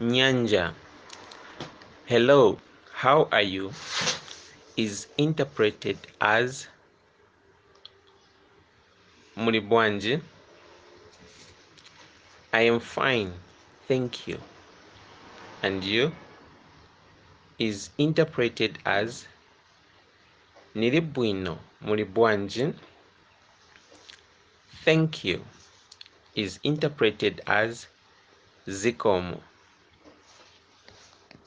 Nyanja. Hello, how are you? Is interpreted as muli bwanji. I am fine, thank you. And you? Is interpreted as nili bwino muli bwanji. Thank you is interpreted as zikomo.